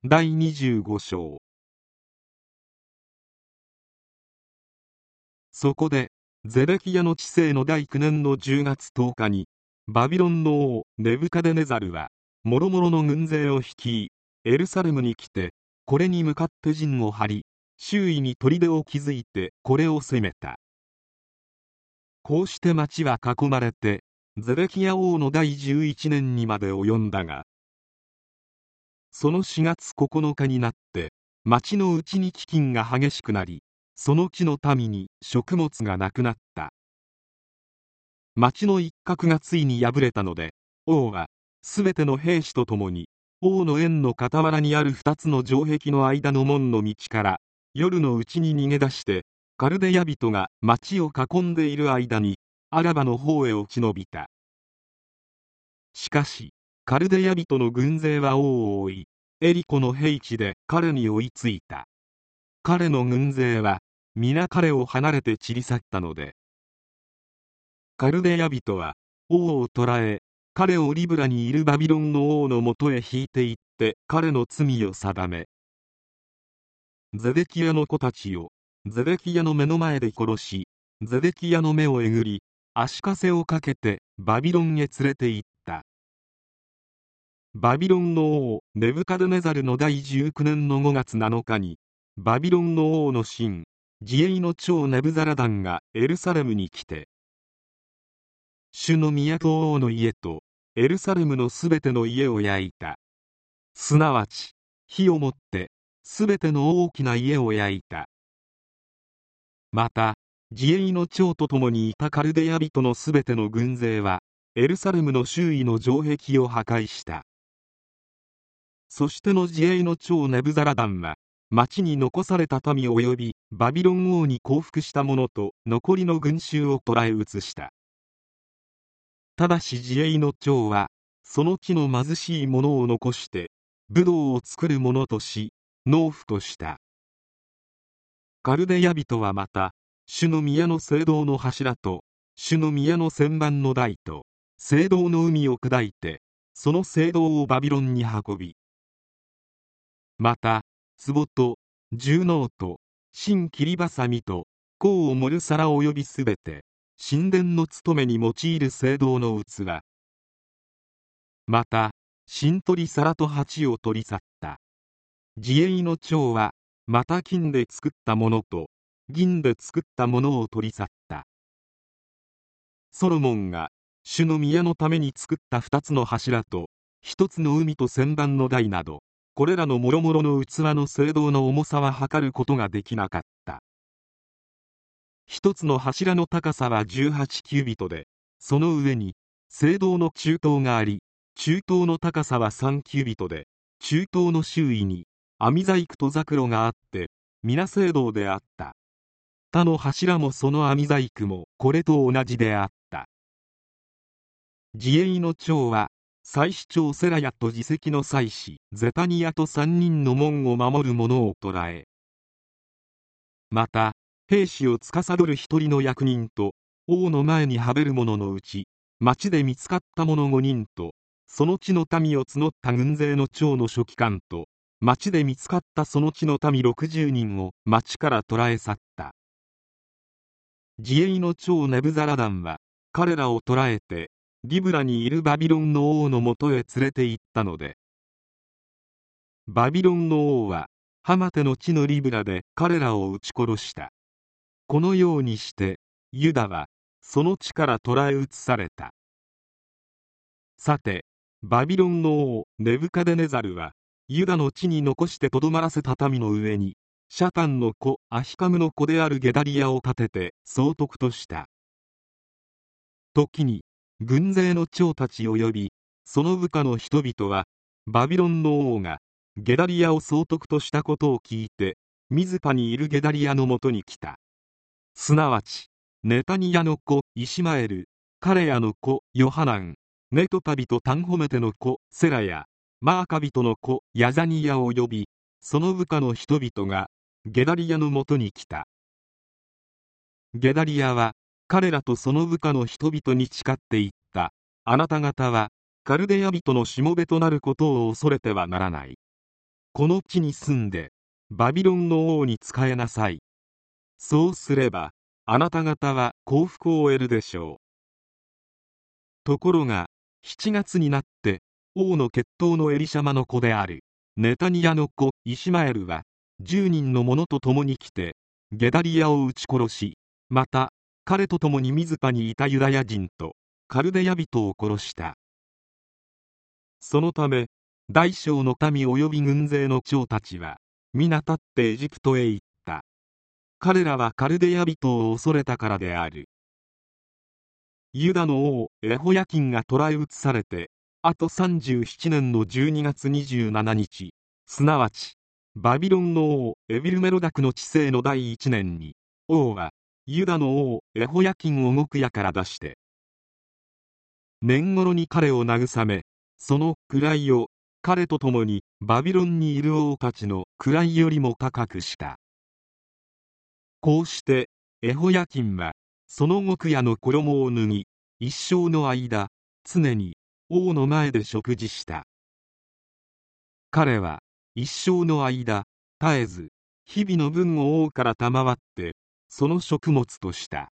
第25章。そこでゼデキヤの治世の第9年の10月10日にバビロンの王ネブカデネザルは諸々の軍勢を率いエルサレムに来て、これに向かって陣を張り、周囲に砦を築いてこれを攻めた。こうして町は囲まれてゼデキヤ王の第11年にまで及んだが、その4月9日になって町のうちに飢饉が激しくなり、その地の民に食物がなくなった。町の一角がついに破れたので、王はすべての兵士と共に王の園の傍らにある2つの城壁の間の門の道から夜のうちに逃げ出して、カルデヤ人が町を囲んでいる間にアラバの方へ落ち延びた。しかしカルデヤ人の軍勢は王を追い、エリコの平地で彼に追いついた。彼の軍勢は皆彼を離れて散り去ったので、カルデヤ人は王を捕らえ、彼をリブラにいるバビロンの王のもとへ引いて行って彼の罪を定め、ゼデキヤの子たちをゼデキヤの目の前で殺し、ゼデキヤの目をえぐり足かせをかけてバビロンへ連れて行った。バビロンの王ネブカデネザルの第19年の5月7日にバビロンの王の臣自衛の長ネブザラダンがエルサレムに来て、主の都王の家とエルサレムのすべての家を焼いた。すなわち火をもってすべての大きな家を焼いた。また自衛の長と共にいたカルデヤ人のすべての軍勢はエルサレムの周囲の城壁を破壊した。そしての自衛の長ネブザラダンは町に残された民及びバビロン王に降伏した者と残りの群衆を捕らえ移した。ただし自衛の長はその地の貧しい者を残してブドウを作る者とし農夫とした。カルデヤ人はまた主の宮の聖堂の柱と主の宮の旋盤の台と聖堂の海を砕いてその聖堂をバビロンに運び、また壺と銃能と新切りばさみと甲を盛る皿及びすべて神殿の務めに用いる聖堂の器、また新取り皿と鉢を取り去った。自衛の長はまた金で作ったものと銀で作ったものを取り去った。ソロモンが主の宮のために作った2つの柱と1つの海と旋盤の台など、これらの諸々の器の聖堂の重さは測ることができなかった。一つの柱の高さは18キュービトで、その上に聖堂の中東があり、中東の高さは3キュービトで、中東の周囲に網細工とザクロがあって皆聖堂であった。他の柱もその網細工もこれと同じであった。自衛の長は祭司長セラヤと自責の祭司ゼタニヤと3人の門を守る者を捕らえ、また兵士を司る一人の役人と王の前にはべる者のうち町で見つかった者5人とその地の民を募った軍勢の長の書記官と町で見つかったその地の民60人を町から捕らえ去った。自衛の長ネブザラダンは彼らを捕らえてリブラにいるバビロンの王のもとへ連れて行ったので、バビロンの王はハマテの地のリブラで彼らを撃ち殺した。このようにしてユダはその地から捕らえ移された。さてバビロンの王ネブカデネザルはユダの地に残してとどまらせた民の上にシャタンの子アヒカムの子であるゲダリヤを立てて総督とした。時に軍勢の長たち及びその部下の人々はバビロンの王がゲダリヤを総督としたことを聞いてミズパにいるゲダリヤのもとに来た。すなわちネタニヤの子イシマエル、カレヤの子ヨハナン、ネトパビとタンホメテの子セラヤ、マーカビトの子ヤザニヤを呼び、その部下の人々がゲダリヤのもとに来た。ゲダリヤは彼らとその部下の人々に誓って言った。あなた方はカルデヤ人のしもべとなることを恐れてはならない。 この地に住んでバビロンの王に仕えなさい。そうすればあなた方は幸福を得るでしょう。ところが7月になって王の血統のエリシャマの子であるネタニヤの子イシマエルは10人の者と共に来てゲダリヤを撃ち殺し、また彼と共にミズパにいたユダヤ人とカルデヤ人を殺した。そのため大小の民及び軍勢の長たちは皆立ってエジプトへ行った。彼らはカルデヤ人を恐れたからである。ユダの王エホヤキンが捕らえ移されてあと37年の12月27日、すなわちバビロンの王エビルメロダクの治世の第1年に、王はユダの王エホヤキンを獄屋から出して年頃に彼を慰め、その位を彼と共にバビロンにいる王たちの位よりも高くした。こうしてエホヤキンはその獄屋の衣を脱ぎ、一生の間常に王の前で食事した。彼は一生の間絶えず日々の分を王から賜ってその食物とした。